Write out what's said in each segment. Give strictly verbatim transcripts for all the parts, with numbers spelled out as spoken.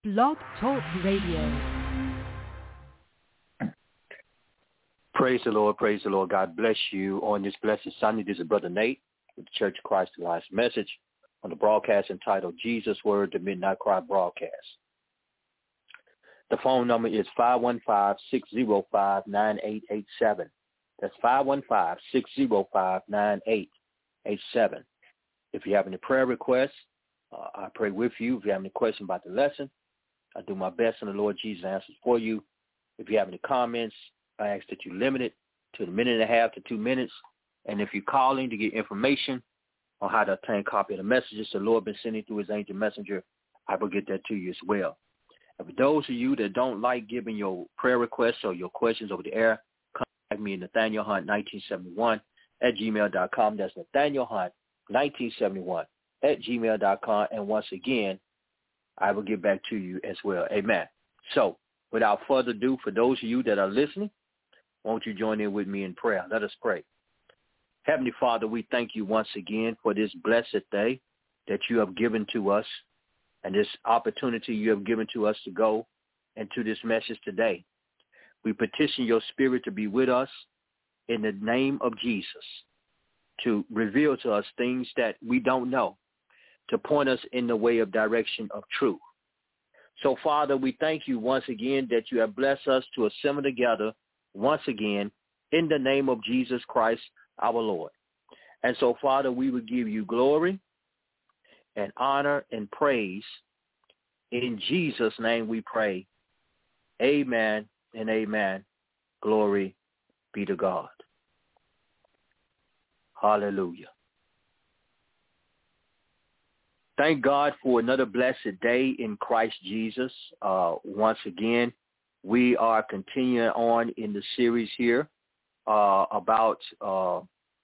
Blog Talk Radio. Praise the Lord, praise the Lord. God bless you on this blessed Sunday. This is Brother Nate with the Church of Christ the Last Message on the broadcast entitled Jesus Word, the Midnight Cry broadcast. The phone number is five one five, six zero five, nine eight eight seven. That's five one five, six zero five, nine eight eight seven. If you have any prayer requests, uh, I pray with you. If you have any questions about the lesson, I do my best and the Lord Jesus answers for you. If you have any comments, I ask that you limit it to a minute and a half to two minutes. And if you're calling to get information on how to obtain a copy of the messages the Lord been sending through his angel messenger, I will get that to you as well. And for those of you that don't like giving your prayer requests or your questions over the air, contact me at Nathaniel Hunt nineteen seventy-one at gmail dot com. That's Nathaniel Hunt nineteen seventy-one at gmail dot com. And once again, I will get back to you as well. Amen. So without further ado, for those of you that are listening, won't you join in with me in prayer? Let us pray. Heavenly Father, we thank you once again for this blessed day that you have given to us and this opportunity you have given to us to go into this message today. We petition your spirit to be with us in the name of Jesus, to reveal to us things that we don't know, to point us in the way of direction of truth. So, Father, we thank you once again that you have blessed us to assemble together once again in the name of Jesus Christ, our Lord. And so, Father, we will give you glory and honor and praise. In Jesus' name we pray. Amen and amen. Glory be to God. Hallelujah. Thank God for another blessed day in Christ Jesus. Uh, once again, we are continuing on in the series here uh, about uh,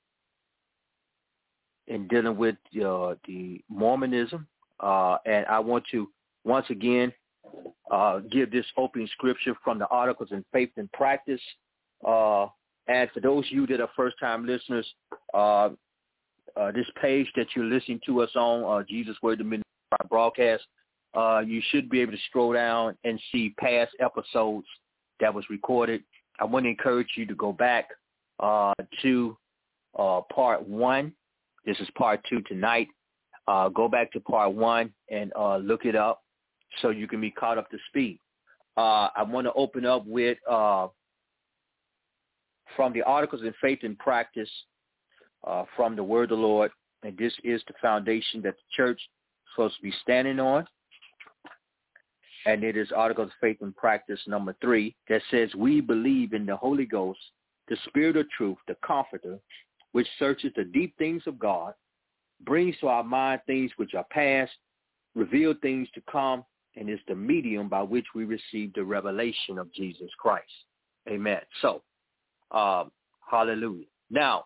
in dealing with uh, the Mormonism. Uh, and I want to once again uh, give this opening scripture from the Articles in Faith and Practice. Uh, and for those of you that are first-time listeners, uh, uh, this page that you're listening to us on, uh, Jesus Word, the Midnight Cry broadcast, uh, you should be able to scroll down and see past episodes that was recorded. I want to encourage you to go back uh, to uh, part one. This is part two tonight. Uh, go back to part one and uh, look it up so you can be caught up to speed. Uh, I want to open up with uh, from the Articles in Faith and Practice uh, from the Word of the Lord, and this is the foundation that the church is supposed to be standing on. And it is Articles of Faith and Practice number three that says, we believe in the Holy Ghost, the Spirit of truth, the Comforter, which searches the deep things of God, brings to our mind things which are past, reveal things to come, and is the medium by which we receive the revelation of Jesus Christ. Amen. So, um, hallelujah. Now,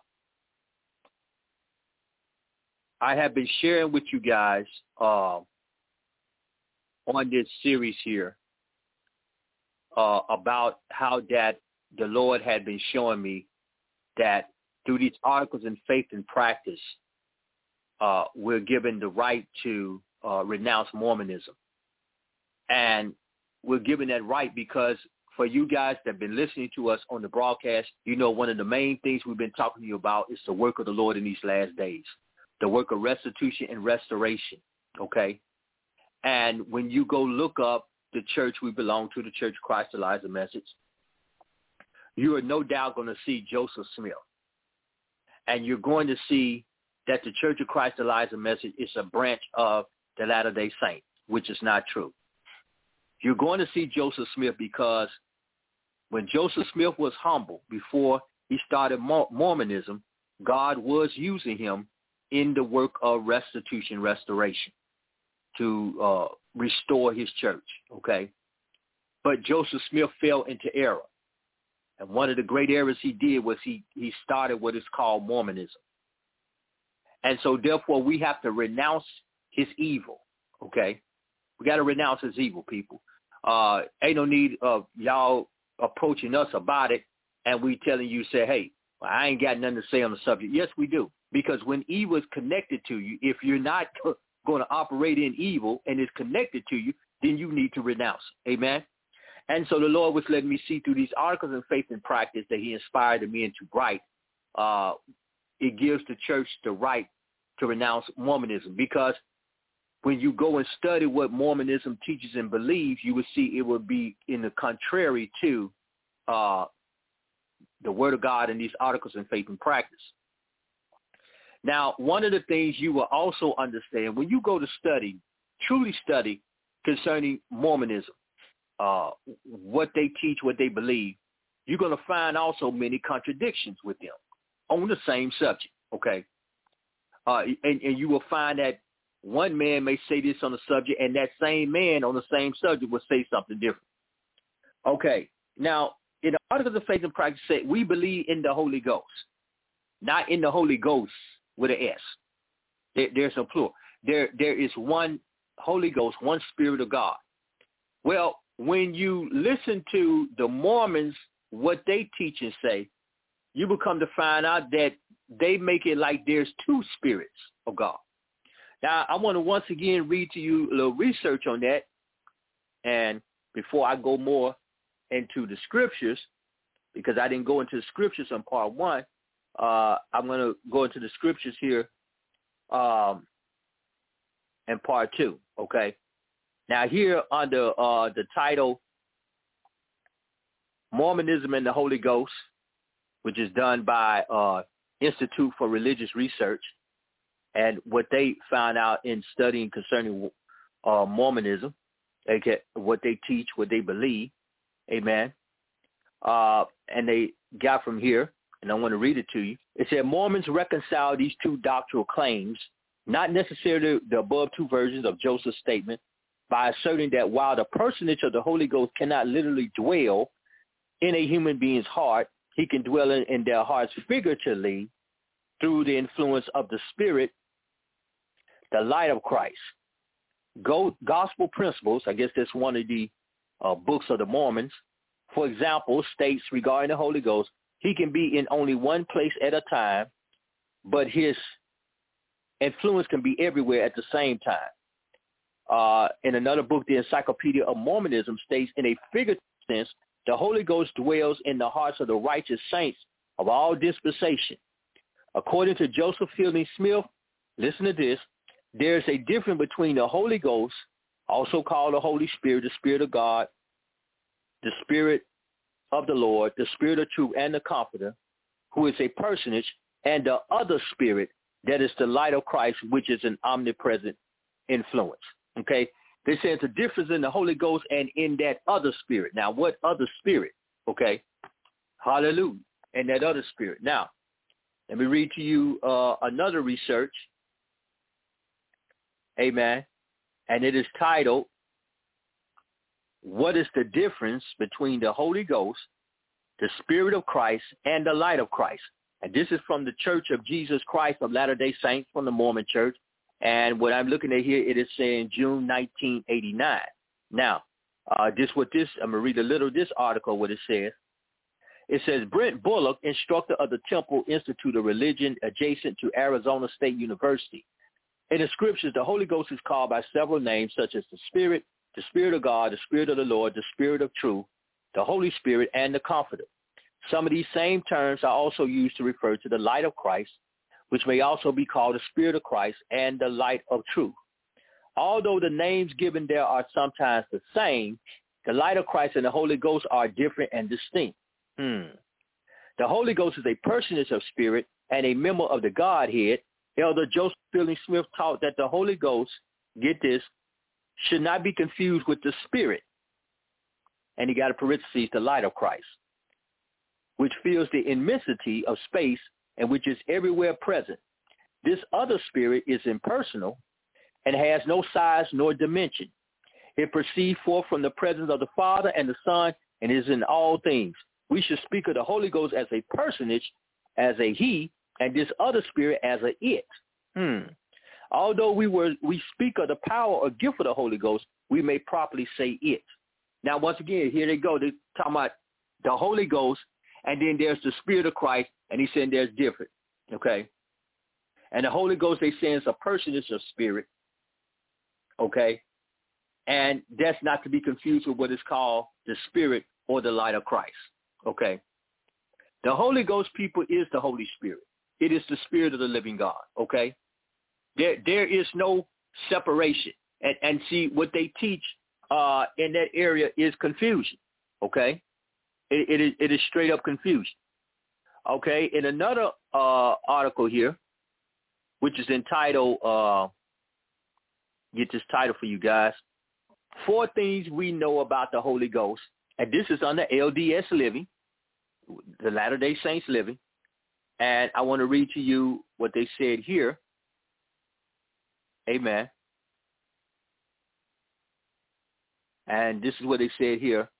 I have been sharing with you guys uh, on this series here uh, about how that the Lord had been showing me that through these articles in faith and practice, uh, we're given the right to uh, renounce Mormonism. And we're given that right because for you guys that have been listening to us on the broadcast, you know one of the main things we've been talking to you about is the work of the Lord in these last days, the work of restitution and restoration, okay? And when you go look up the church we belong to, the Church of Christ the Last Message, you are no doubt going to see Joseph Smith. And you're going to see that the Church of Christ the Last Message is a branch of the Latter-day Saints, which is not true. You're going to see Joseph Smith because when Joseph Smith was humble before he started Mormonism, God was using him in the work of restitution, restoration, to uh, restore his church, okay? But Joseph Smith fell into error. And one of the great errors he did was he, he started what is called Mormonism. And so, therefore, we have to renounce his evil, okay? We got to renounce his evil, people. Uh, ain't no need of y'all approaching us about it and we telling you, say, hey, well, I ain't got nothing to say on the subject. Yes, we do. Because when evil is connected to you, if you're not going to operate in evil and is connected to you, then you need to renounce it. Amen. And so the Lord was letting me see through these articles of faith and practice that he inspired me into write. Uh, it gives the church the right to renounce Mormonism, because when you go and study what Mormonism teaches and believes, you will see it will be in the contrary to uh, the Word of God in these articles of faith and practice. Now, one of the things you will also understand when you go to study, truly study concerning Mormonism, uh, what they teach, what they believe, you're going to find also many contradictions with them on the same subject, okay? Uh, and, and you will find that one man may say this on the subject, and that same man on the same subject will say something different. Okay, now, in the Articles of Faith and Practice, say we believe in the Holy Ghost, not in the Holy Ghost with an S. There, there's a plural. There, there is one Holy Ghost, one Spirit of God. Well, when you listen to the Mormons, what they teach and say, you will come to find out that they make it like there's two spirits of God. Now, I want to once again read to you a little research on that. And before I go more into the scriptures, because I didn't go into the scriptures on part one, uh, I'm going to go into the scriptures here um, in part two, okay? Now, here under uh, the title, Mormonism and the Holy Ghost, which is done by uh, Institute for Religious Research, and what they found out in studying concerning uh, Mormonism, they get what they teach, what they believe, amen, uh, and they got from here, and I want to read it to you. It said, Mormons reconcile these two doctrinal claims, not necessarily the above two versions of Joseph's statement, by asserting that while the personage of the Holy Ghost cannot literally dwell in a human being's heart, he can dwell in, in their hearts figuratively through the influence of the Spirit, the light of Christ. Go, gospel principles, I guess that's one of the uh, books of the Mormons, for example, states regarding the Holy Ghost, he can be in only one place at a time, but his influence can be everywhere at the same time. Uh, in another book, the Encyclopedia of Mormonism states in a figurative sense, the Holy Ghost dwells in the hearts of the righteous saints of all dispensation. According to Joseph Fielding Smith, listen to this, there's a difference between the Holy Ghost, also called the Holy Spirit, the Spirit of God, the Spirit of the Lord, the Spirit of truth, and the Comforter, who is a personage, and the other Spirit, that is the light of Christ, which is an omnipresent influence. Okay? They say it's a difference in the Holy Ghost and in that other Spirit. Now, what other Spirit? Okay? Hallelujah. And that other Spirit. Now, let me read to you uh, another research. Amen. And it is titled, What is the Difference Between the Holy Ghost, the Spirit of Christ, and the Light of Christ? And this is from the Church of Jesus Christ of Latter-day Saints, from the Mormon Church. And what I'm looking at here, it is saying June nineteen eighty-nine. Now, uh, this what this, I'm going to read a little of this article, what it says. It says, Brent Bullock, instructor of the Temple Institute of Religion adjacent to Arizona State University. In the scriptures, the Holy Ghost is called by several names, such as the Spirit, the Spirit of God, the Spirit of the Lord, the Spirit of truth, the Holy Spirit, and the Comforter. Some of these same terms are also used to refer to the light of Christ, which may also be called the Spirit of Christ and the light of truth. Although the names given there are sometimes the same, the light of Christ and the Holy Ghost are different and distinct. Hmm. The Holy Ghost is a personage of spirit and a member of the Godhead. Elder Joseph Fielding Smith taught that the Holy Ghost, get this, should not be confused with the Spirit. And he got a parenthesis, the light of Christ, which fills the immensity of space and which is everywhere present. This other Spirit is impersonal and has no size nor dimension. It proceeds forth from the presence of the Father and the Son and is in all things. We should speak of the Holy Ghost as a personage, as a he, and this other Spirit as a it. Hmm. Although we were we speak of the power or gift of the Holy Ghost, we may properly say it. Now, once again, here they go. They're talking about the Holy Ghost, and then there's the Spirit of Christ, and he's saying there's different, okay? And the Holy Ghost, they say, is a personage of spirit, okay? And that's not to be confused with what is called the Spirit or the light of Christ. Okay. The Holy Ghost, people, is the Holy Spirit. It is the Spirit of the living God. Okay. There, there is no separation. And, and see, what they teach uh, in that area is confusion. Okay. It, it, is, it is straight up confusion. Okay. In another uh, article here, which is entitled, uh, get this title for you guys, Four Things We Know About the Holy Ghost. And this is under L D S Living, the Latter-day Saints Living. And I want to read to you what they said here. Amen. And this is what they said here.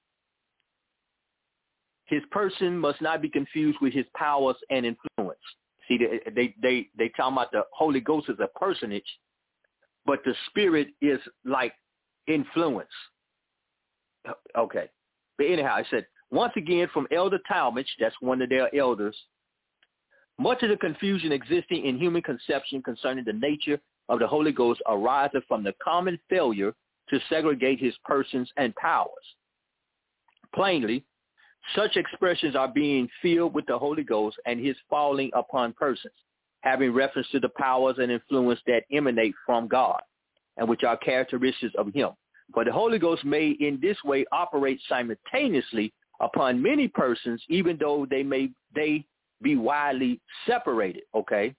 His person must not be confused with his powers and influence. See, they they they, they talk about the Holy Ghost as a personage, but the Spirit is like influence. Okay. But anyhow, I said, once again, from Elder Talmage, that's one of their elders, much of the confusion existing in human conception concerning the nature of the Holy Ghost arises from the common failure to segregate his persons and powers. Plainly, such expressions are being filled with the Holy Ghost and his falling upon persons, having reference to the powers and influence that emanate from God and which are characteristics of him. For the Holy Ghost may in this way operate simultaneously upon many persons, even though they may they be widely separated, okay?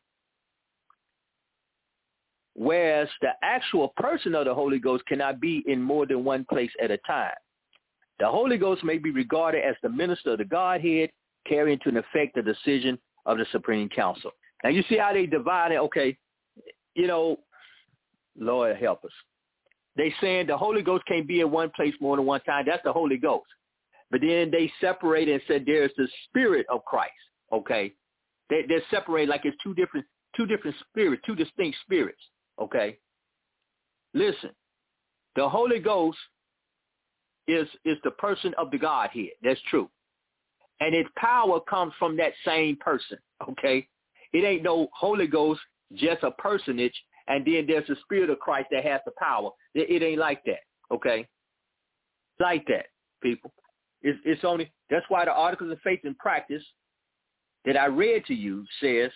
Whereas the actual person of the Holy Ghost cannot be in more than one place at a time. The Holy Ghost may be regarded as the minister of the Godhead, carrying to an effect the decision of the Supreme Council. Now, you see how they divide it? Okay, you know, Lord help us. They saying the Holy Ghost can't be in one place more than one time. That's the Holy Ghost. But then they separated and said there's the Spirit of Christ, okay? They, they're separated like it's two different, two different spirits, two distinct spirits, okay? Listen, the Holy Ghost is is the person of the Godhead. That's true. And its power comes from that same person, okay? It ain't no Holy Ghost, just a personage, and then there's the Spirit of Christ that has the power. It, it ain't like that, okay? Like that, people. It's, it's only, that's why the Articles of Faith and Practice that I read to you says,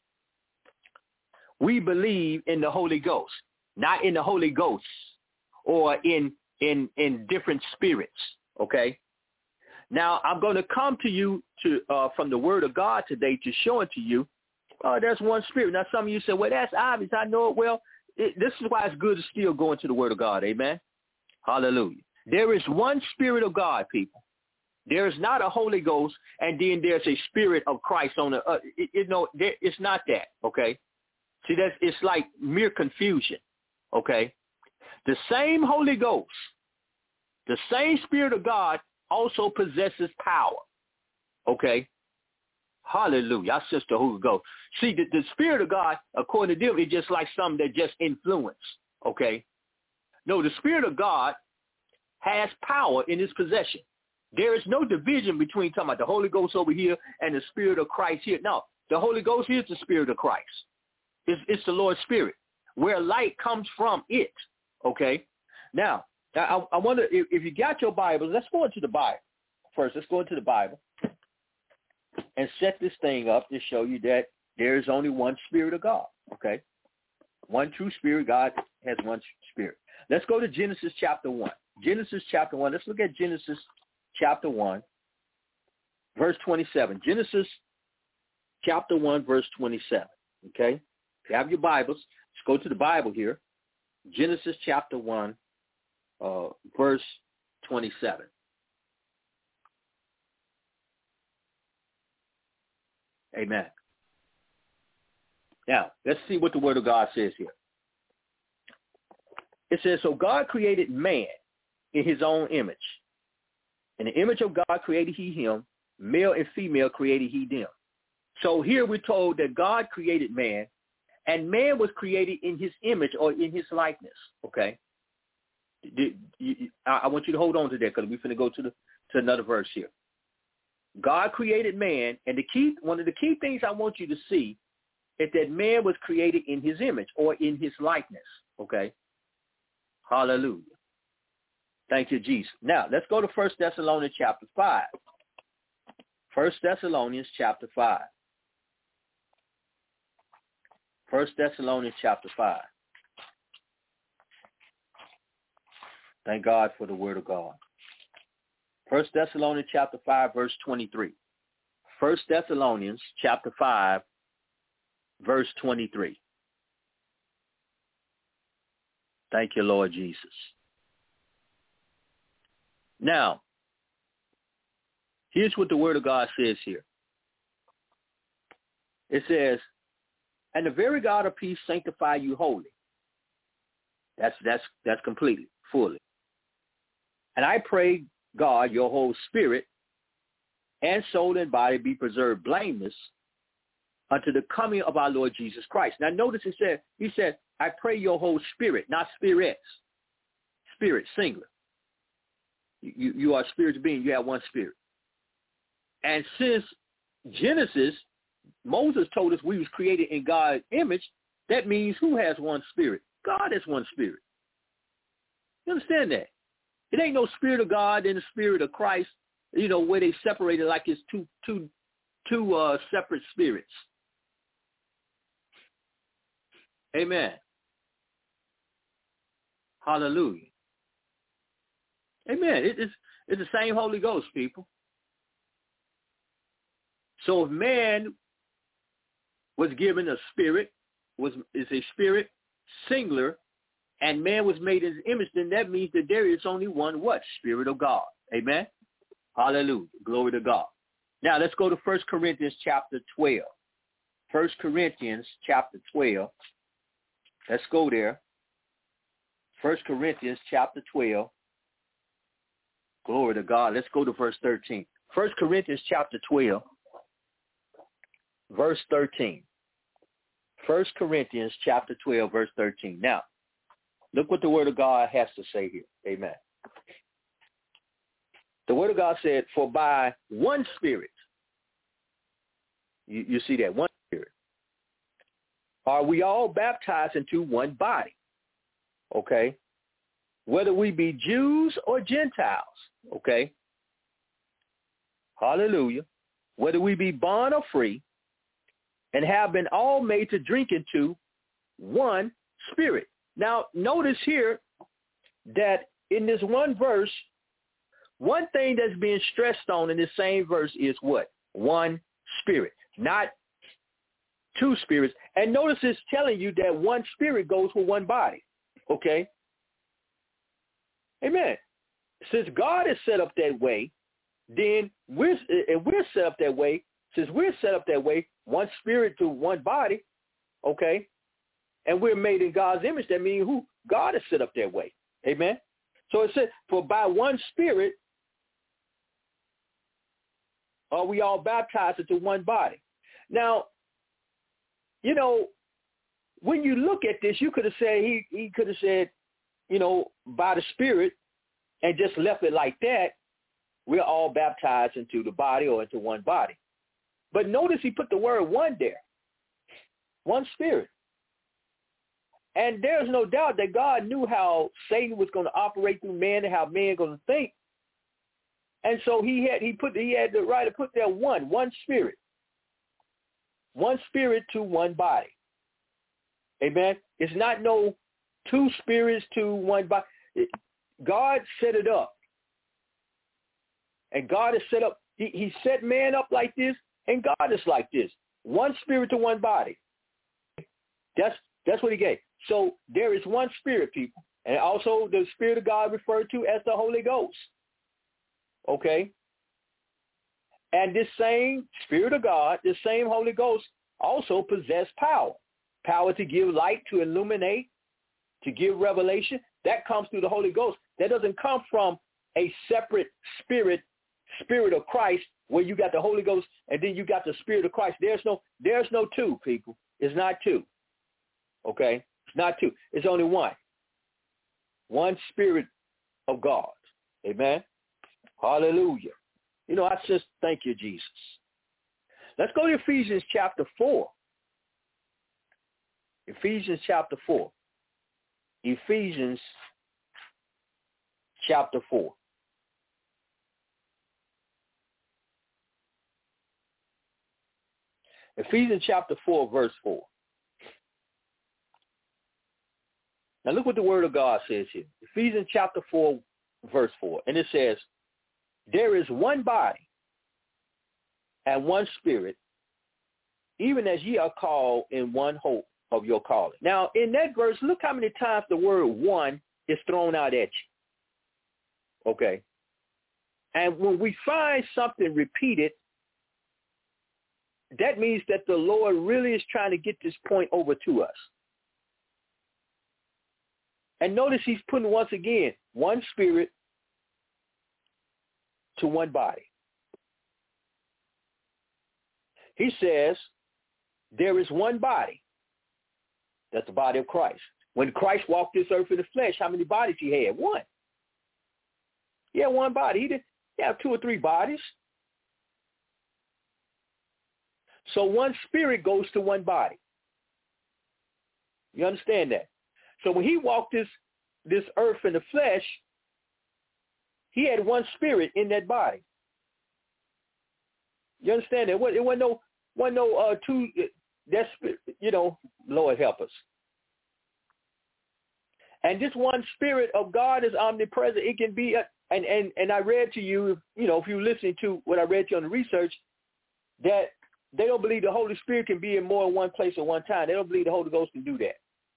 we believe in the Holy Ghost, not in the Holy Ghosts or in in in different spirits, okay? Now, I'm going to come to you to uh, from the Word of God today to show it to you. Uh, there's one Spirit. Now, some of you say, well, that's obvious. I know it well. It, this is why it's good to still go into the Word of God, amen? Hallelujah. There is one Spirit of God, people. There is not a Holy Ghost, and then there's a Spirit of Christ on the, uh, it, you know, there, it's not that, okay? See, that's, it's like mere confusion, okay? The same Holy Ghost, the same Spirit of God also possesses power, okay? Hallelujah. I sense the Holy Ghost. See, the, the Spirit of God, according to them, is just like something that just influence, okay? No, the Spirit of God has power in his possession. There is no division between talking about the Holy Ghost over here and the Spirit of Christ here. No, the Holy Ghost is the Spirit of Christ. It's, it's the Lord's Spirit, where light comes from it, okay? Now, I, I wonder if, if you got your Bible, let's go into the Bible first. Let's go into the Bible and set this thing up to show you that there is only one Spirit of God, okay? One true Spirit. God has one Spirit. Let's go to Genesis chapter one. Genesis chapter one. Let's look at Genesis chapter one, verse twenty-seven. Genesis chapter one, verse twenty-seven, okay? If you have your Bibles, let's go to the Bible here. Genesis chapter one, uh, verse twenty-seven. Amen. Now, let's see what the Word of God says here. It says, so God created man in his own image. In the image of God created he him, male and female created he them. So here we're told that God created man, and man was created in his image or in his likeness, okay? I want you to hold on to that because we're going to go to the to another verse here. God created man, and the key, one of the key things I want you to see is that man was created in his image or in his likeness, okay? Hallelujah. Thank you, Jesus. Now, let's go to First Thessalonians chapter five. First Thessalonians chapter five. First Thessalonians chapter five. Thank God for the word of God. First Thessalonians chapter five, verse twenty-three. First Thessalonians chapter five, verse twenty-three. Thank you, Lord Jesus. Now, here's what the word of God says here. It says, and the very God of peace sanctify you wholly. That's that's that's completely, fully. And I pray, God, your whole spirit and soul and body be preserved blameless unto the coming of our Lord Jesus Christ. Now notice he said, he said, I pray your whole spirit, not spirits. Spirit, singular. You, you are a spiritual being. You have one spirit. And since Genesis, Moses told us we was created in God's image, that means who has one spirit? God has one spirit. You understand that? It ain't no spirit of God and the spirit of Christ, you know, where they separated like it's two, two, two uh, separate spirits. Amen. Hallelujah. Amen. It, it's, it's the same Holy Ghost, people. So if man was given a spirit, was is a spirit, singular, and man was made in his image, then that means that there is only one what? Spirit of God. Amen? Hallelujah. Glory to God. Now let's go to First Corinthians chapter twelve. First Corinthians chapter twelve. Let's go there. First Corinthians chapter twelve. Glory to God. Let's go to verse thirteen. First Corinthians chapter twelve, verse thirteen. First Corinthians chapter twelve, verse thirteen. Now, look what the word of God has to say here. Amen. The word of God said, for by one spirit, you, you see that, one spirit, are we all baptized into one body, okay? Whether we be Jews or Gentiles, okay? Hallelujah. Whether we be bond or free, and have been all made to drink into one spirit. Now, notice here that in this one verse, one thing that's being stressed on in this same verse is what? One spirit, not two spirits. And notice it's telling you that one spirit goes with one body, okay? Amen. Since God is set up that way, then we're, and we're set up that way, since we're set up that way, one spirit to one body, okay, and we're made in God's image, that means who? God is set up that way. Amen. So it says, for by one spirit are we all baptized into one body. Now, you know, when you look at this, you could have said, he, he could have said, you know, by the spirit and just left it like that. We're all baptized into the body or into one body. But notice he put the word one there. One spirit. And there's no doubt that God knew how Satan was going to operate through man and how man going to think. And so he had he put he had the right to put there one, one spirit. One spirit to one body. Amen. It's not no two spirits to one body. It, God set it up. And God has set up, he, he set man up like this, and God is like this. One spirit to one body. That's that's what he gave. So there is one spirit, people. And also the Spirit of God referred to as the Holy Ghost. Okay? And this same Spirit of God, this same Holy Ghost also possess power. Power to give light, to illuminate, to give revelation. That comes through the Holy Ghost. That doesn't come from a separate spirit, Spirit of Christ, where you got the Holy Ghost and then you got the Spirit of Christ. There's no, there's no two, people. It's not two. Okay? It's not two. It's only one. One Spirit of God. Amen? Hallelujah. You know, I just thank you, Jesus. Let's go to Ephesians chapter four. Ephesians chapter four. Ephesians chapter four. Ephesians chapter four, verse four. Now look what the word of God says here. Ephesians chapter four, verse four. And it says, there is one body and one spirit, even as ye are called in one hope of your calling. Now, in that verse, look how many times the word one is thrown out at you. Okay? And when we find something repeated, that means that the Lord really is trying to get this point over to us. And notice he's putting, once again, one spirit to one body. He says, there is one body. That's the body of Christ. When Christ walked this earth in the flesh, how many bodies he had? One. He had one body. He didn't have two or three bodies. So one spirit goes to one body. You understand that? So when he walked this, this earth in the flesh, he had one spirit in that body. You understand that? It wasn't, it wasn't no, wasn't no uh, two, that's, you know, Lord help us. And this one spirit of God is omnipresent. It can be, a, and, and, and I read to you, you know, if you're listening to what I read to you on the research, that they don't believe the Holy Spirit can be in more than one place at one time. They don't believe the Holy Ghost can do that.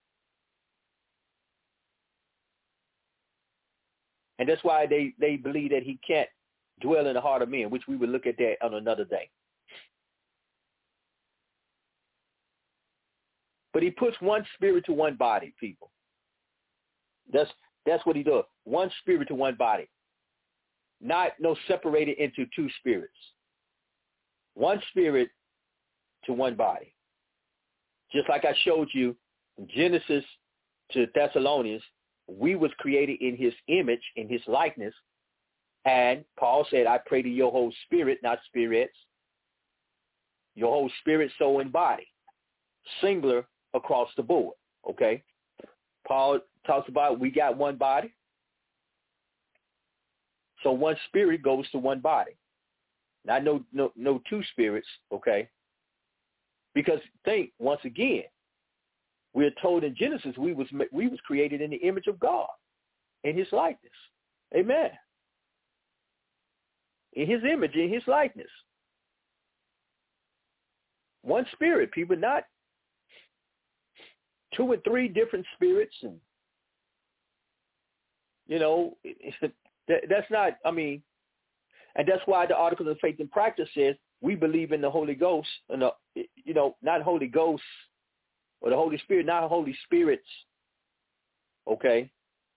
And that's why they, they believe that he can't dwell in the heart of men, which we will look at that on another day. But he puts one spirit to one body, people. That's that's what he does. One spirit to one body. Not no separated into two spirits. One spirit to one body. Just like I showed you in Genesis to Thessalonians, we was created in his image, in his likeness. And Paul said, I pray to your whole spirit, not spirits. Your whole spirit, soul, and body. Singular across the board. Okay? Paul talks about we got one body. So one spirit goes to one body. Not no no no two spirits, okay? Because think, once again, we're told in Genesis we was we was created in the image of God, in his likeness. Amen. In his image, in his likeness. One spirit, people, not two or three different spirits. And, you know, that, that's not, I mean, and that's why the Articles of Faith and Practice says we believe in the Holy Ghost, and the, you know, not Holy Ghost or the Holy Spirit, not Holy Spirits, okay?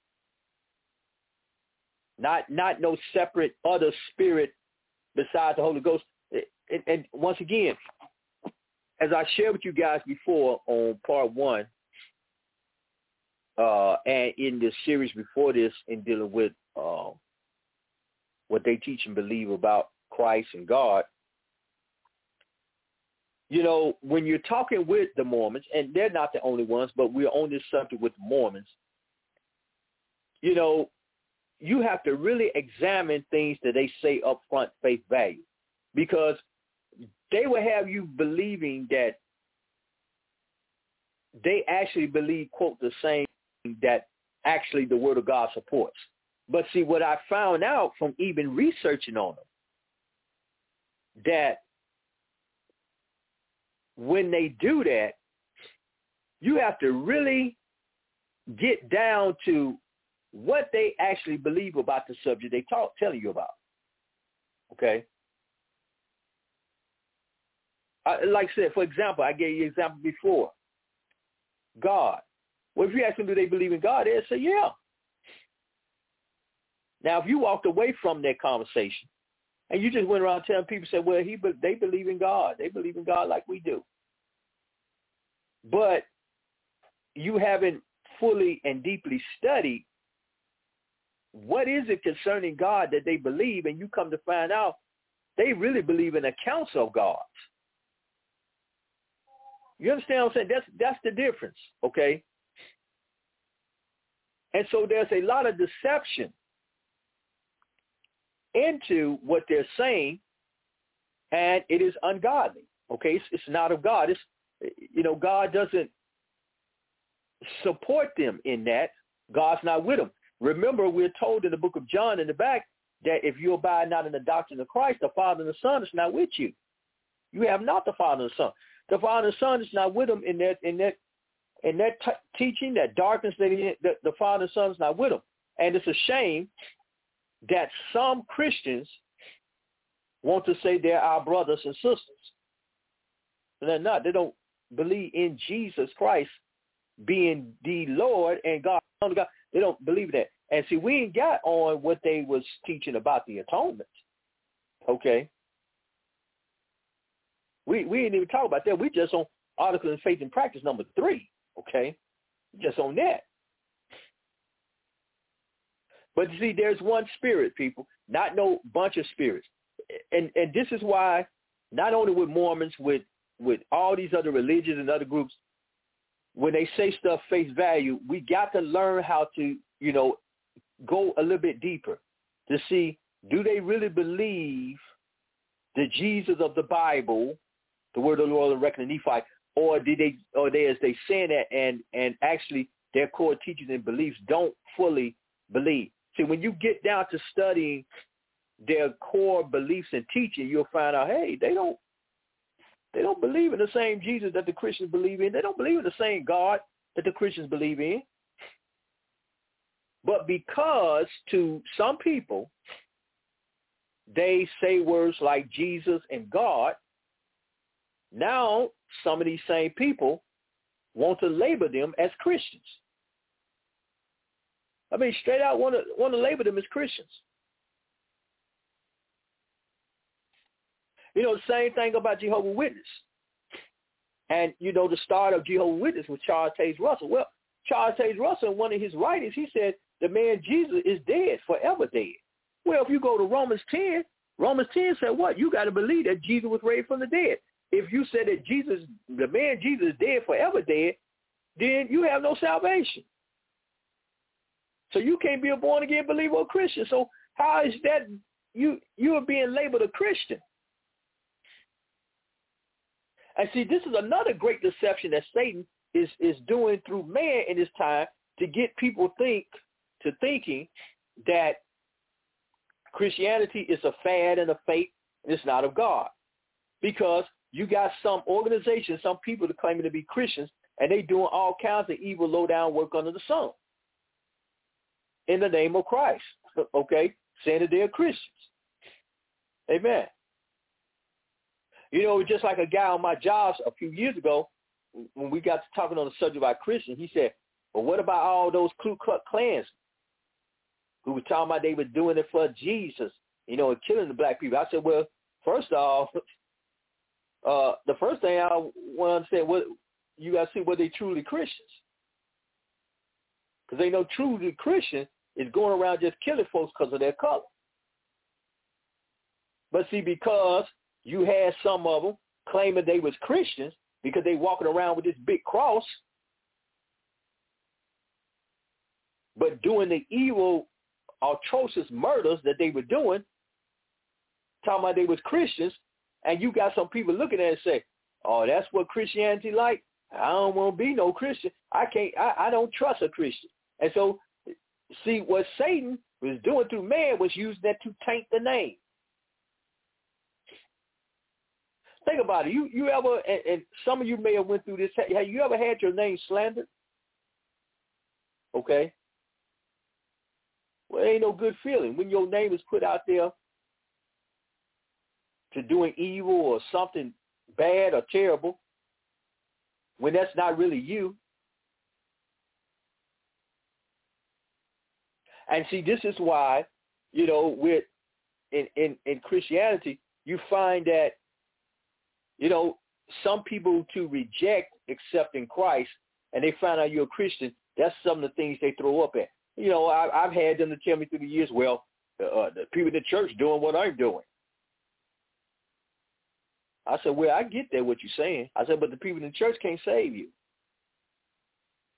Not not no separate other spirit besides the Holy Ghost. And, and once again, as I shared with you guys before on part one, uh, and in the series before this in dealing with uh, what they teach and believe about Christ and God, you know, when you're talking with the Mormons, and they're not the only ones, but we're on this subject with the Mormons, you know, you have to really examine things that they say up front, face value, because they will have you believing that they actually believe, quote, the same that actually the Word of God supports. But see, what I found out from even researching on them, that when they do that, you have to really get down to what they actually believe about the subject they talk telling you about. Okay? I, like I said, for example, I gave you an example before. God. Well, if you ask them, do they believe in God? They'll say, yeah. Now, if you walked away from that conversation and you just went around telling people, say, well, he, they believe in God. They believe in God like we do. But you haven't fully and deeply studied what is it concerning God that they believe, and you come to find out they really believe in accounts of God. You understand what I'm saying? That's, that's the difference, okay? And so there's a lot of deception into what they're saying, and it is ungodly. Okay, it's, it's not of God. It's, you know, God doesn't support them in that. God's not with them. Remember, we're told in the book of John in the back that if you abide not in the doctrine of Christ, the Father and the Son is not with you. You have not the Father and the Son. The Father and the Son is not with them in that in that in that t- teaching, that darkness that he, the, the Father and the Son is not with them. And it's a shame that some Christians want to say they're our brothers and sisters. And they're not. They don't believe in Jesus Christ being the Lord and God. They don't believe that. And see, we ain't got on what they was teaching about the atonement. Okay? We we ain't even talk about that. We just on Article in Faith and Practice number three. Okay? Just on that. But you see, there's one spirit, people, not no bunch of spirits. And and this is why, not only with Mormons, with with all these other religions and other groups, when they say stuff face value, we got to learn how to, you know, go a little bit deeper to see, do they really believe the Jesus of the Bible, the word of the Lord and record of Nephi, or did they, or they, as they saying that, and and actually their core teachings and beliefs don't fully believe. See, when you get down to studying their core beliefs and teaching, you'll find out, hey, they don't, they don't believe in the same Jesus that the Christians believe in. They don't believe in the same God that the Christians believe in. But because to some people, they say words like Jesus and God, now some of these same people want to label them as Christians. I mean, straight out want to want to label them as Christians. You know, the same thing about Jehovah's Witness. And, you know, the start of Jehovah's Witness was Charles Taze Russell. Well, Charles Taze Russell, in one of his writings, he said the man Jesus is dead, forever dead. Well, if you go to Romans ten, Romans ten said what? You got to believe that Jesus was raised from the dead. If you said that Jesus, the man Jesus is dead, forever dead, then you have no salvation. So you can't be a born-again believer or Christian. So how is that you you are being labeled a Christian? And see, this is another great deception that Satan is, is doing through man in this time to get people think to thinking that Christianity is a fad and a fake, and it's not of God. Because you got some organizations, some people that claiming to be Christians, and they doing all kinds of evil, low-down work under the sun in the name of Christ, okay, saying that they're Christians. Amen. You know, just like a guy on my job a few years ago, when we got to talking on the subject about Christians, he said, well, what about all those Ku Klux Klans who were talking about they were doing it for Jesus, you know, and killing the black people? I said, well, first off, uh, the first thing I want to understand, what, you got to see were they truly Christians. Because they know truly Christian is going around just killing folks because of their color. But see, because you had some of them claiming they was Christians because they walking around with this big cross, but doing the evil, atrocious murders that they were doing, talking about they was Christians, and you got some people looking at it and say, oh, that's what Christianity like? I don't want to be no Christian. I can't, I, I don't trust a Christian. And so, see, what Satan was doing through man was using that to taint the name. Think about it. You you ever, and, and some of you may have went through this, have you ever had your name slandered? Okay. Well, it ain't no good feeling when your name is put out there to doing evil or something bad or terrible, when that's not really you. And see, this is why, you know, with in, in, in Christianity, you find that, you know, some people to reject accepting Christ, and they find out you're a Christian, that's some of the things they throw up at. You know, I, I've had them to tell me through the years, well, uh, the people in the church doing what I'm doing. I said, well, I get that, what you're saying. I said, but the people in the church can't save you.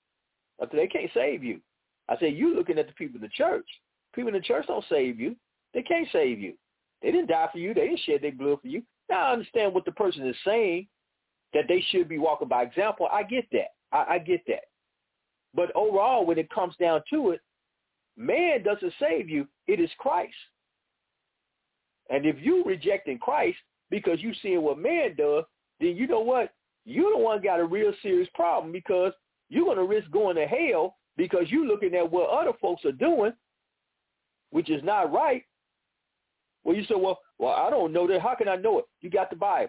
I said, they can't save you. I said, you looking at the people in the church. People in the church don't save you. They can't save you. They didn't die for you. They didn't shed their blood for you. Now I understand what the person is saying, that they should be walking by example. I get that. I, I get that. But overall, when it comes down to it, man doesn't save you. It is Christ. And if you rejecting Christ because you seeing what man does, then you know what? You're the one got a real serious problem, because you're going to risk going to hell because you're looking at what other folks are doing, which is not right. Well, you say, well, well, I don't know that. How can I know it? You got the Bible.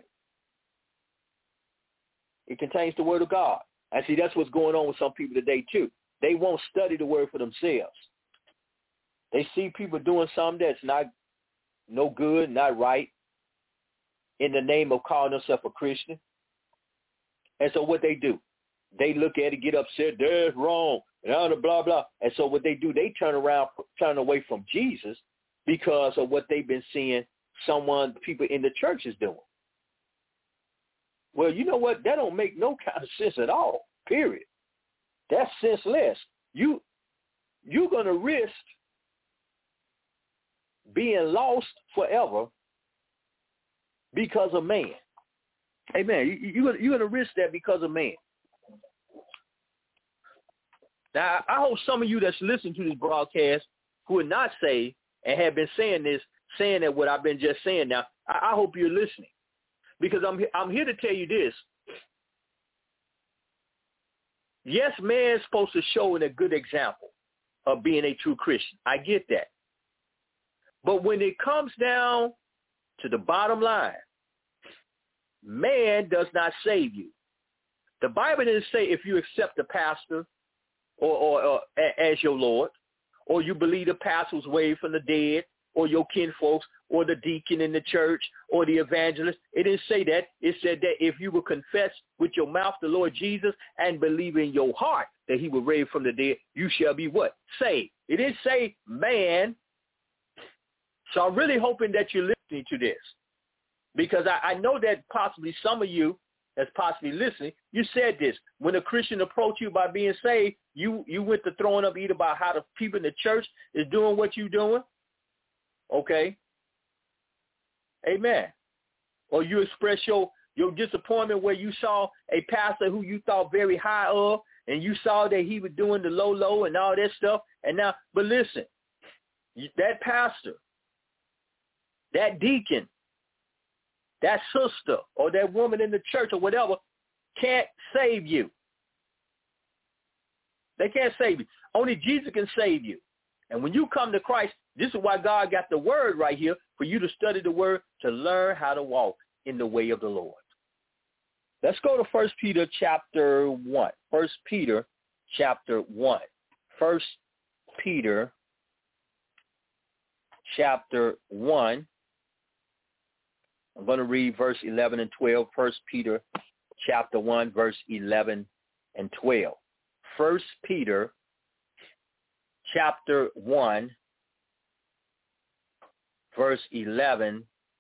It contains the word of God. And see, that's what's going on with some people today, too. They won't study the word for themselves. They see people doing something that's not no good, not right, in the name of calling themselves a Christian. And so what they do, they look at it, get upset, that's wrong, and blah, blah, blah. And so what they do, they turn around, turn away from Jesus because of what they've been seeing someone, people in the church is doing. Well, you know what? That don't make no kind of sense at all, period. That's senseless. You, you're going to risk being lost forever because of man. Amen. You, you, you're going to risk that because of man. Now, I hope some of you that's listening to this broadcast who are not saved and have been saying this, saying that what I've been just saying now, I, I hope you're listening. Because I'm, I'm here to tell you this. Yes, man's supposed to show a good example of being a true Christian. I get that. But when it comes down to the bottom line, man does not save you. The Bible didn't say if you accept the pastor or, or, or as your Lord, or you believe the pastor was raised from the dead, or your kinfolks, or the deacon in the church, or the evangelist. It didn't say that. It said that if you will confess with your mouth the Lord Jesus and believe in your heart that he was raised from the dead, you shall be what? Saved. It didn't say man. So I'm really hoping that you're listening to this, because I, I know that possibly some of you that's possibly listening, you said this. When a Christian approached you by being saved, you, you went to throwing up either about how the people in the church is doing what you're doing. Okay. Amen. Or you express your, your disappointment where you saw a pastor who you thought very high of, and you saw that he was doing the low, low and all that stuff. And now, but listen, that pastor, that deacon, that sister, or that woman in the church or whatever can't save you. They can't save you. Only Jesus can save you. And when you come to Christ, this is why God got the word right here for you to study the word, to learn how to walk in the way of the Lord. Let's go to First Peter chapter one. First Peter chapter one. First Peter chapter one. I'm going to read verse eleven and twelve. First Peter chapter one, verse eleven and twelve. First Peter chapter one, verse eleven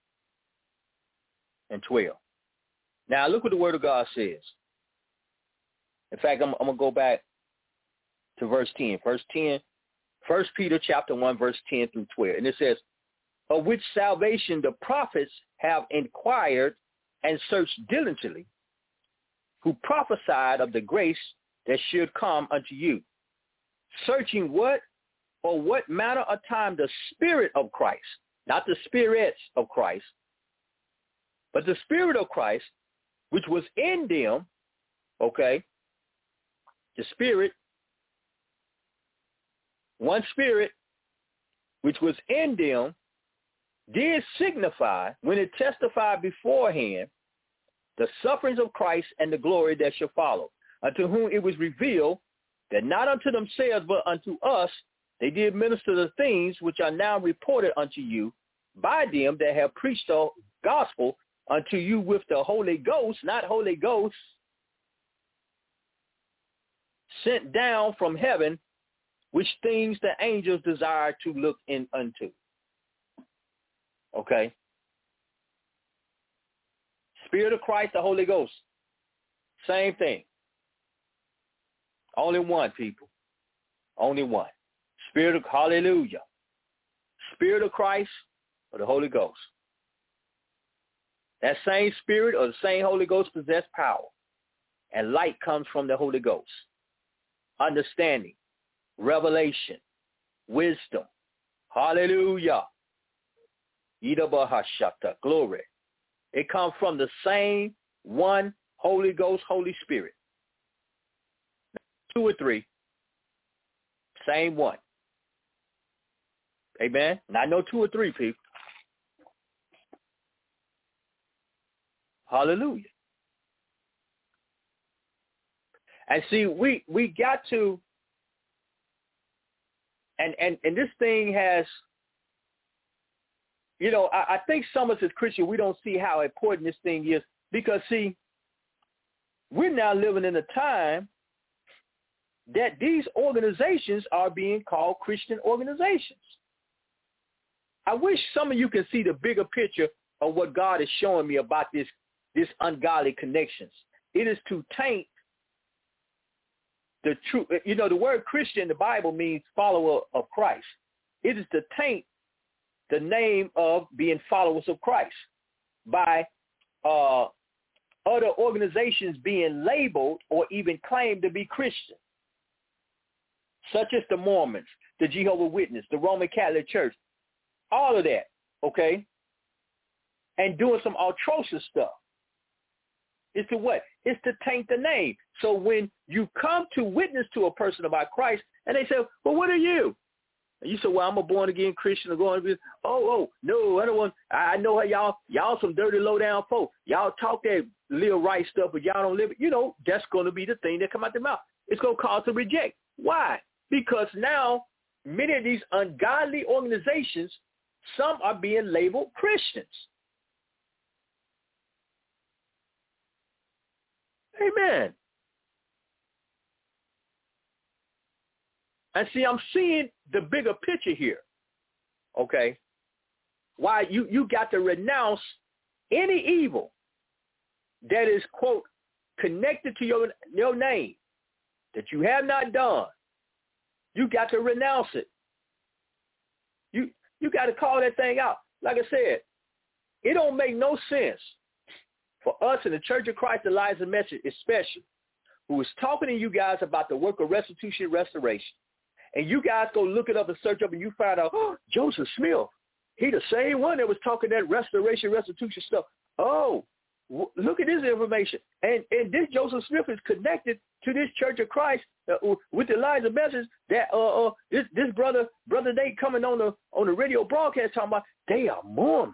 and twelve. Now look what the word of God says. In fact, I'm, I'm going to go back to verse ten. Verse ten, First Peter chapter one, verse ten through twelve. And it says, of which salvation the prophets have inquired and searched diligently, who prophesied of the grace that should come unto you, searching what or what manner of time the Spirit of Christ, not the spirits of Christ, but the Spirit of Christ, which was in them, okay, the Spirit, one Spirit, which was in them, did signify, when it testified beforehand, the sufferings of Christ and the glory that shall follow, unto whom it was revealed that not unto themselves but unto us they did minister the things which are now reported unto you by them that have preached the gospel unto you with the Holy Ghost, not Holy Ghost, sent down from heaven, which things the angels desire to look in unto. Okay. Spirit of Christ, the Holy Ghost. Same thing. Only one, people. Only one. Spirit of, hallelujah. Spirit of Christ or the Holy Ghost. That same Spirit or the same Holy Ghost possess power. And light comes from the Holy Ghost. Understanding, revelation, wisdom. Hallelujah. Idabahashata. Glory. It comes from the same one Holy Ghost, Holy Spirit. Two or three. Same one. Amen. Not no two or three people. Hallelujah. And see, we, we got to, and, and, and this thing has, you know, I, I think some of us as Christians, we don't see how important this thing is because, see, we're now living in a time that these organizations are being called Christian organizations. I wish some of you can see the bigger picture of what God is showing me about this, this ungodly connections. It is to taint the truth. You know, the word Christian in the Bible means follower of Christ. It is to taint the name of being followers of Christ by uh, other organizations being labeled or even claimed to be Christian, such as the Mormons, the Jehovah's Witnesses, the Roman Catholic Church, all of that, okay, and doing some atrocious stuff. It's to what? It's to taint the name. So when you come to witness to a person about Christ, and they say, well, what are you? And you say, well, I'm a born-again Christian. Or going to be, oh, oh, no, I don't want, I know how y'all, y'all some dirty, low-down folk. Y'all talk that little right stuff, but y'all don't live it. You know, that's going to be the thing that come out their mouth. It's going to cause them to reject. Why? Because now many of these ungodly organizations, some are being labeled Christians. Amen. And see, I'm seeing the bigger picture here, okay? Why you, you got to renounce any evil that is, quote, connected to your, your name that you have not done. You got to renounce it. You, you got to call that thing out. Like I said, it don't make no sense for us in the Church of Christ, the Lives of Message, especially, who is talking to you guys about the work of restitution and restoration. And you guys go look it up and search up and you find out, oh, Joseph Smith, he the same one that was talking that restoration, restitution stuff. Oh, w- look at this information. And and this Joseph Smith is connected to this Church of Christ uh, with the Lives of Message that uh, uh this this brother, brother Nate coming on the on the radio broadcast talking about they are Mormons.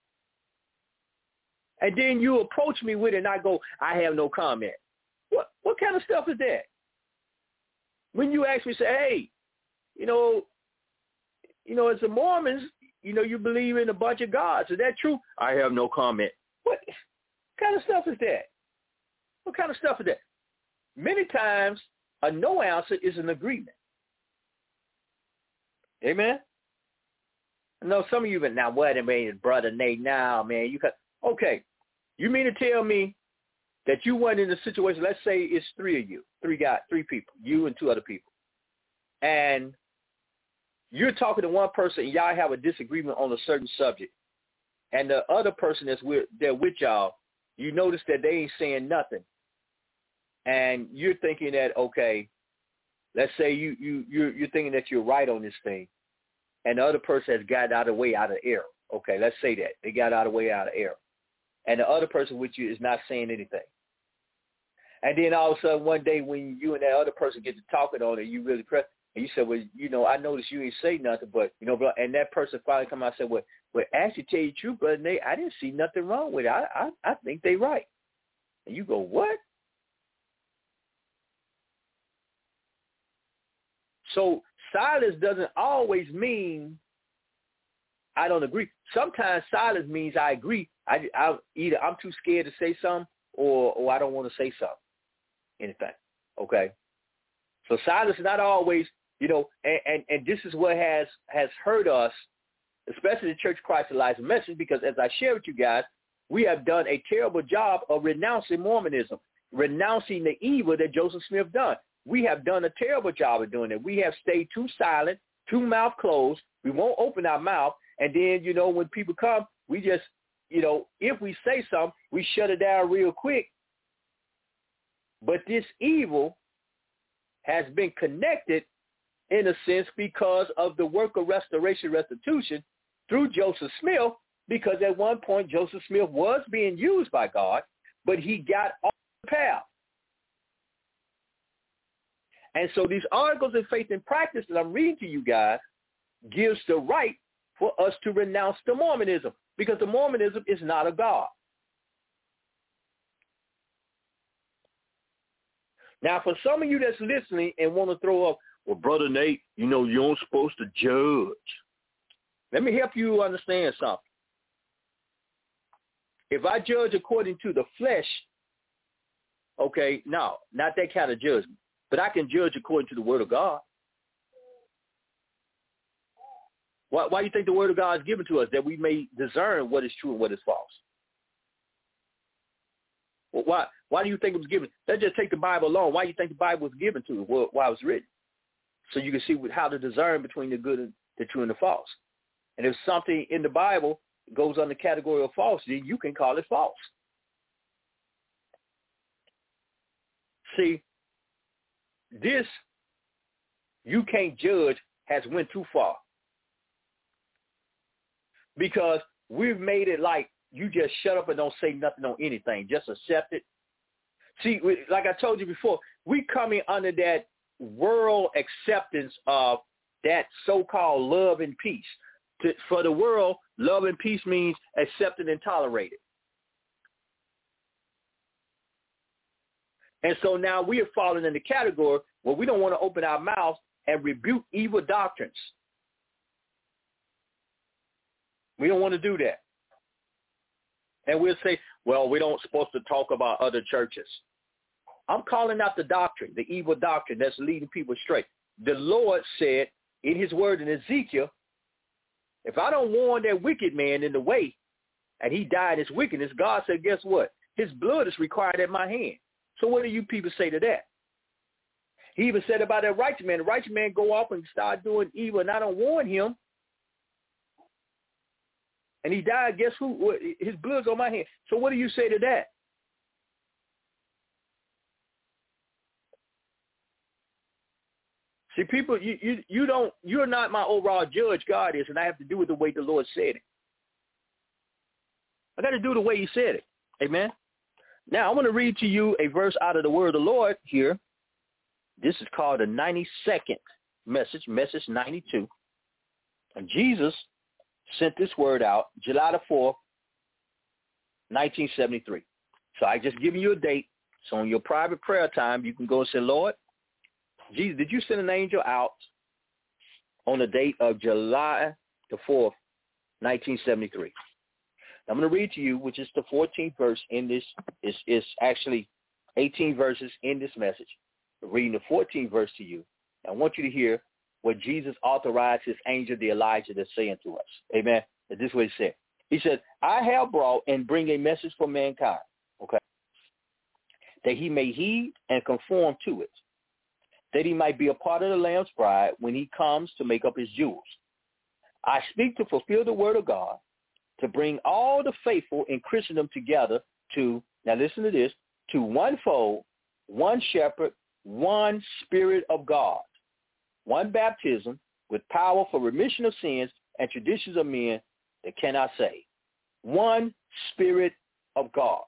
And then you approach me with it and I go, I have no comment. What what kind of stuff is that? When you ask me, say, hey, you know, you know, as the Mormons, you know, you believe in a bunch of gods. Is that true? I have no comment. What kind of stuff is that? What kind of stuff is that? Many times, a no answer is an agreement. Amen? I know some of you, but now what, I mean, brother Nate, now, man, you got, okay, you mean to tell me that you went in a situation, let's say it's three of you, three guys, three people, you and two other people, and you're talking to one person and y'all have a disagreement on a certain subject, and the other person that's with, there with y'all, you notice that they ain't saying nothing, and you're thinking that, okay, let's say you, you, you're, you're thinking that you're right on this thing, and the other person has got out of the way out of error. Okay, let's say that. They got out of the way out of error. And the other person with you is not saying anything. And then all of a sudden one day when you and that other person get to talking on it, you really press, and you said, well, you know, I noticed you ain't say nothing, but, you know, and that person finally come out and said, well, well, actually tell you the truth, brother Nate, I didn't see nothing wrong with it. I, I, I think they right. And you go, what? So silence doesn't always mean I don't agree. Sometimes silence means I agree. I, I either I'm too scared to say something or, or I don't want to say something, anything. Okay. So silence is not always, you know, and, and, and this is what has, has hurt us, especially the Church of Christ of Lives of Message, because as I share with you guys, we have done a terrible job of renouncing Mormonism, renouncing the evil that Joseph Smith done. We have done a terrible job of doing it. We have stayed too silent, two mouth closed. We won't open our mouth. And then, you know, when people come, we just, you know, if we say something, we shut it down real quick. But this evil has been connected in a sense because of the work of restoration, restitution through Joseph Smith, because at one point Joseph Smith was being used by God, but he got off the path. And so these articles of faith and practice that I'm reading to you guys gives the right for us to renounce the Mormonism, because the Mormonism is not a God. Now, for some of you that's listening and want to throw up, well, Brother Nate, you know, you're not supposed to judge. Let me help you understand something. If I judge according to the flesh, okay, no, not that kind of judgment, but I can judge according to the word of God. Why, why do you think the word of God is given to us, that we may discern what is true and what is false? Well, why, why do you think it was given? Let's just take the Bible alone. Why do you think the Bible was given to us, why it was written? So you can see how to discern between the good and the true and the false. And if something in the Bible goes on the category of false, then you can call it false. See, this, you can't judge, has went too far. Because we've made it like you just shut up and don't say nothing on anything. Just accept it. See, like I told you before, we coming under that world acceptance of that so-called love and peace. To, for the world, love and peace means accepted and tolerated. And so now we are falling in the category where we don't want to open our mouths and rebuke evil doctrines. We don't want to do that. And we'll say, well, we don't supposed to talk about other churches. I'm calling out the doctrine, the evil doctrine that's leading people astray. The Lord said in his word in Ezekiel, if I don't warn that wicked man in the way and he died in his wickedness, God said, guess what? His blood is required at my hand. So what do you people say to that? He even said about that righteous man, the righteous man go off and start doing evil and I don't warn him. And he died, guess who? His blood's on my hand. So what do you say to that? See, people, you, you, you don't, you're not my overall judge, God is, and I have to do it the way the Lord said it. I got to do it the way he said it. Amen. Now, I'm going to read to you a verse out of the word of the Lord here. This is called the ninety-second message, message ninety-two. And Jesus sent this word out July the fourth, nineteen seventy-three. So I just giving you a date. So on your private prayer time, you can go and say, Lord, Jesus, did you send an angel out on the date of July the fourth, nineteen seventy-three? I'm going to read to you, which is the fourteenth verse in this. Is is actually eighteen verses in this message. I'm reading the fourteenth verse to you. I want you to hear what Jesus authorized his angel, the Elijah, to saying to us. Amen. This is what he said. He said, I have brought and bring a message for mankind, okay, that he may heed and conform to it, that he might be a part of the Lamb's bride when he comes to make up his jewels. I speak to fulfill the word of God, to bring all the faithful in Christendom together to, now listen to this, to one fold, one shepherd, one Spirit of God, one baptism with power for remission of sins and traditions of men that cannot save. One Spirit of God.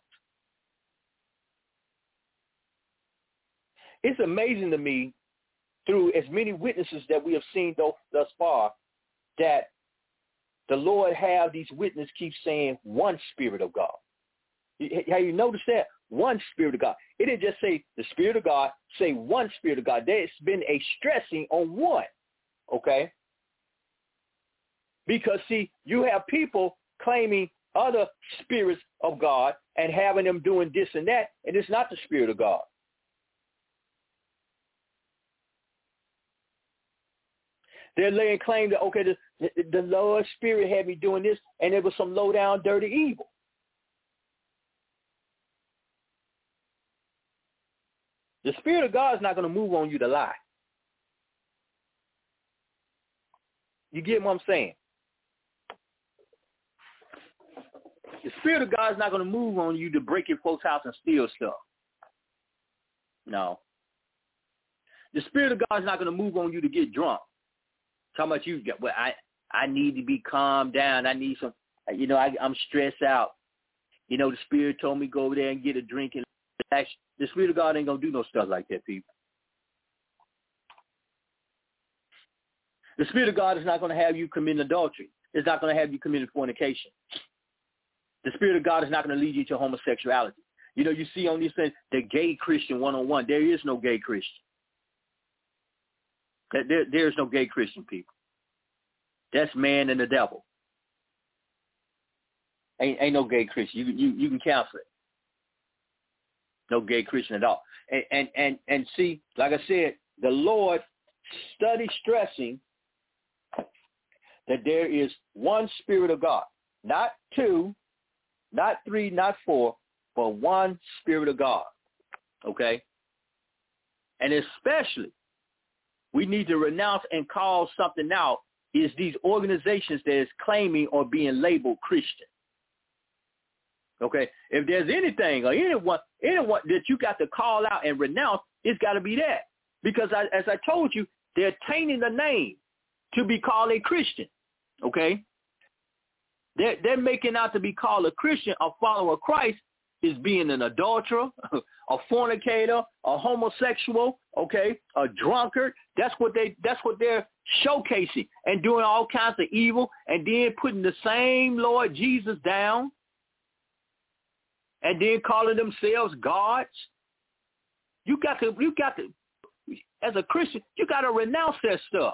It's amazing to me, through as many witnesses that we have seen thus far, that the Lord have these witnesses keep saying one Spirit of God. Have you noticed that? One Spirit of God. It didn't just say the Spirit of God, say one Spirit of God. There's been a stressing on one, okay? Because, see, you have people claiming other spirits of God and having them doing this and that, and it's not the Spirit of God. They're laying claim that, okay, the, the Lord Spirit had me doing this, and it was some low-down, dirty evil. The Spirit of God is not going to move on you to lie. You get what I'm saying? The Spirit of God is not going to move on you to break your folks' house and steal stuff. No. The Spirit of God is not going to move on you to get drunk. Talking about you, well, I, I need to be calmed down. I need some, you know, I, I'm stressed out. You know, the Spirit told me go over there and get a drink and relax. The Spirit of God ain't going to do no stuff like that, people. The Spirit of God is not going to have you commit adultery. It's not going to have you commit fornication. The Spirit of God is not going to lead you to homosexuality. You know, you see on these things, the gay Christian one-on-one. There is no gay Christian. There, there is no gay Christian, people. That's man and the devil. Ain't, ain't no gay Christian. You, you, you can cancel it. No gay Christian at all. And, and, and, and see, like I said, the Lord study stressing that there is one Spirit of God, not two, not three, not four, but one Spirit of God, okay? And especially, we need to renounce and call something out is these organizations that is claiming or being labeled Christian, okay? If there's anything or anyone, anyone that you got to call out and renounce, it's got to be that. Because I, as I told you, they're tainting the name to be called a Christian, okay? They're, they're making out to be called a Christian, a follower of Christ, is being an adulterer, a fornicator, a homosexual, okay, a drunkard. That's what they. That's what they're showcasing and doing all kinds of evil, and then putting the same Lord Jesus down, and then calling themselves gods. You got to. You got to. As a Christian, you got to renounce that stuff.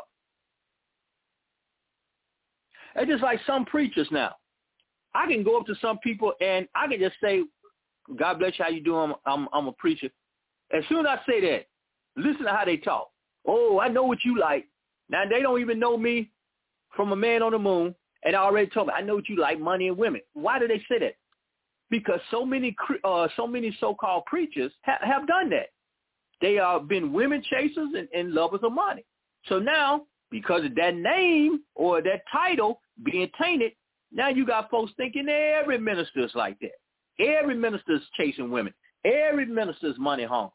It's just like some preachers now. I can go up to some people and I can just say, God bless you, how you doing? I'm, I'm a preacher. As soon as I say that, listen to how they talk. Oh, I know what you like. Now, they don't even know me from a man on the moon, and I already told me, I know what you like, money and women. Why do they say that? Because so many uh, so many so-called preachers ha- have done that. They have been women chasers and, and lovers of money. So now, because of that name or that title being tainted, now you got folks thinking every minister is like that. Every minister is chasing women. Every minister is money hungry.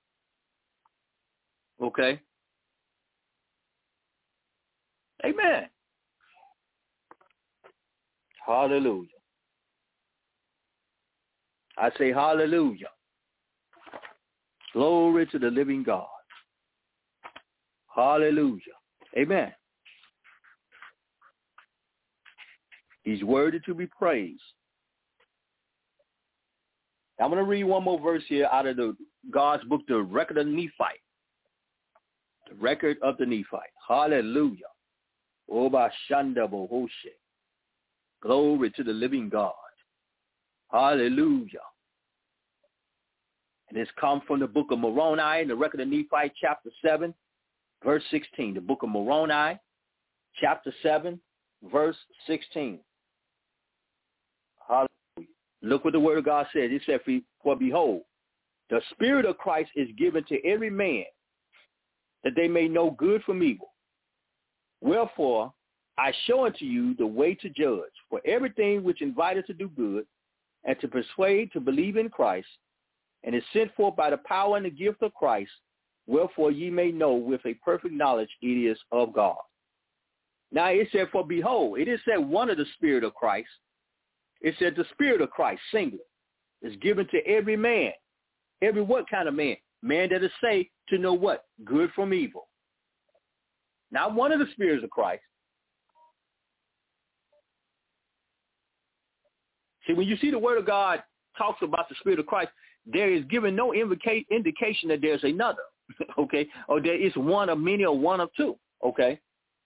Okay? Amen. Hallelujah. I say hallelujah. Glory to the living God. Hallelujah. Amen. He's worthy to be praised. I'm going to read one more verse here out of the God's book, the record of the Nephite. The record of the Nephite. Hallelujah. Oba Shanda Bohoshe. Glory to the living God. Hallelujah. And it's come from the book of Moroni, the record of Nephite, chapter seven, verse sixteen. The book of Moroni, chapter seven, verse sixteen. Hallelujah. Look what the word of God says. It said, for behold, the Spirit of Christ is given to every man, that they may know good from evil. Wherefore, I show unto you the way to judge, for everything which inviteth to do good, and to persuade to believe in Christ, and is sent forth by the power and the gift of Christ, wherefore ye may know with a perfect knowledge it is of God. Now it said, for behold, it is said one of the Spirit of Christ. It said the Spirit of Christ, singular, is given to every man. Every what kind of man? Man that is saved to know what? Good from evil. Not one of the spirits of Christ. See, when you see the word of God talks about the Spirit of Christ, there is given no indica- indication that there's another, okay? Or there is one of many or one of two, okay?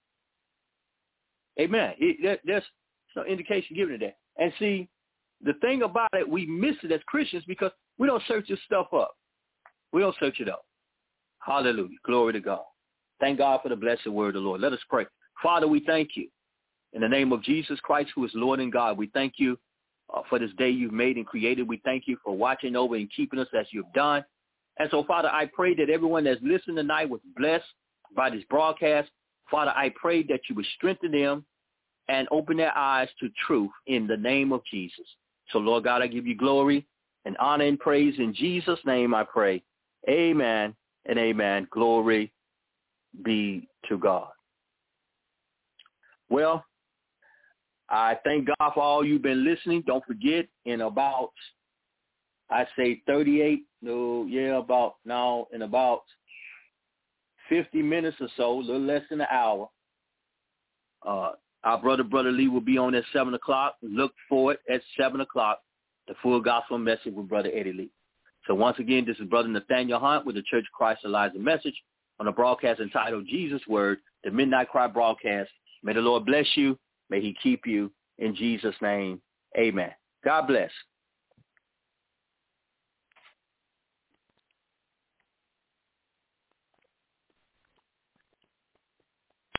Amen. It, there, there's no indication given of that. And see, the thing about it, we miss it as Christians because we don't search this stuff up. We don't search it up. Hallelujah. Glory to God. Thank God for the blessed word of the Lord. Let us pray. Father, we thank you. In the name of Jesus Christ, who is Lord and God, we thank you uh, for this day you've made and created. We thank you for watching over and keeping us as you've done. And so, Father, I pray that everyone that's listening tonight was blessed by this broadcast. Father, I pray that you would strengthen them and open their eyes to truth in the name of Jesus. So, Lord God, I give you glory and honor and praise. In Jesus' name I pray. Amen and amen. Glory be to God. Well, I thank God for all you've been listening. Don't forget, in about, I say thirty-eight, no, yeah, about now, in about fifty minutes or so, a little less than an hour, uh, our brother, Brother Lee, will be on at seven o'clock. Look for it at seven o'clock, the full gospel message with Brother Eddie Lee. So once again, this is Brother Nathaniel Hunt with the Church of Christ Elijah Message on a broadcast entitled Jesus Word, the Midnight Cry broadcast. May the Lord bless you. May he keep you. In Jesus' name, amen. God bless.